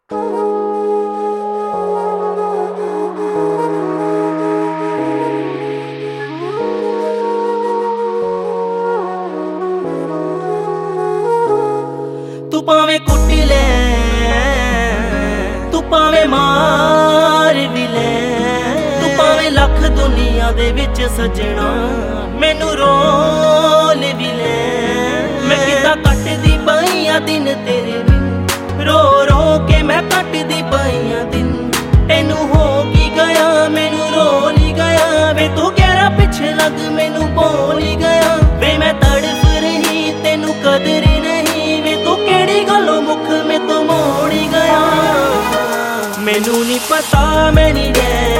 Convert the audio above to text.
तू भावें कुट ले, तू भावें मार भी ले, तू भावें लख दुनिया दे विच सजना मैनू रोल भी ले। मैं किदा कटदी पईयां दिन तेरे बिन, रो रो के मैं कटदी पईयां दिन। तेनू हो की गया मैनू रोल ही गया वे, तू गहरा पिछे लग मैनू बोल ही गया वे। मैं तड़फ रही तेनू कदर नहीं वे, तू केड़ी गलों मुख में तो मोड़ ही गया। मैनू नहीं पता मैं नहीं गया